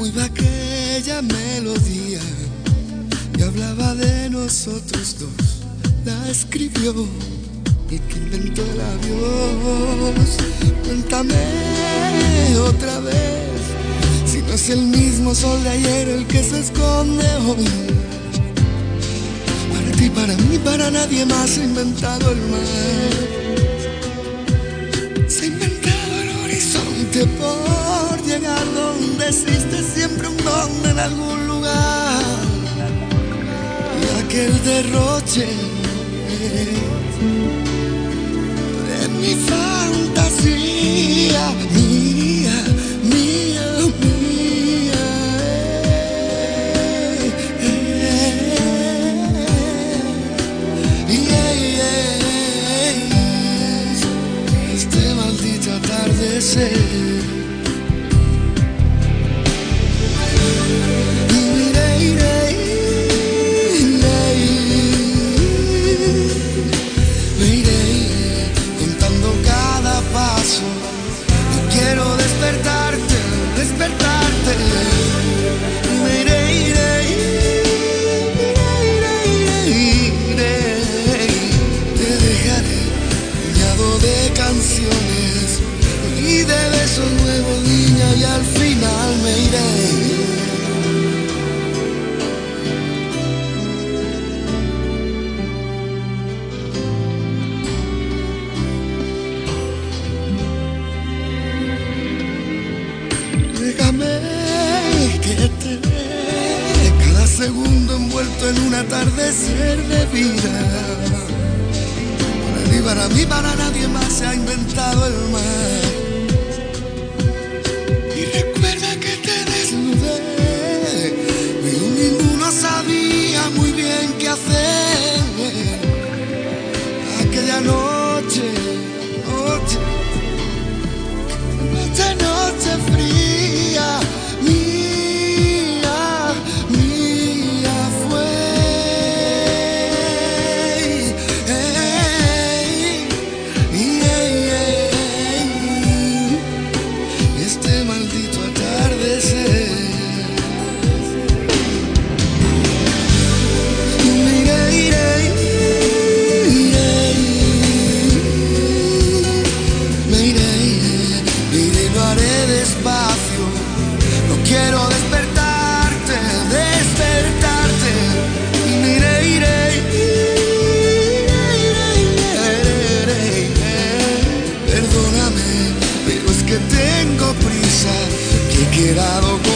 Como iba aquella melodía que hablaba de nosotros dos, la escribió y que inventó el adiós. Cuéntame otra vez si no es el mismo sol de ayer el que se esconde hoy. Para ti, para mí, para nadie más se ha inventado el mar. Se ha inventado el horizonte por llegar donde existe siempre un don en algún lugar. Y aquel derroche de mi fantasía, mía, mía, mía, este maldito atardecer. Despertarte, me iré, te dejaré bañado de canciones y de besos nuevos, niña, y al final me iré. Déjame que te dé cada segundo envuelto en un atardecer de vida. Para ti, para mí, para nadie más se ha inventado el mar. Y recuerda que te desnudé, pero ninguno sabía muy bien qué hacer. Aquella noche, noche fría, mía, mía fue. Este maldito atardecer. Despacio, no quiero despertarte, iré, perdóname, pero es que tengo prisa, que he quedado con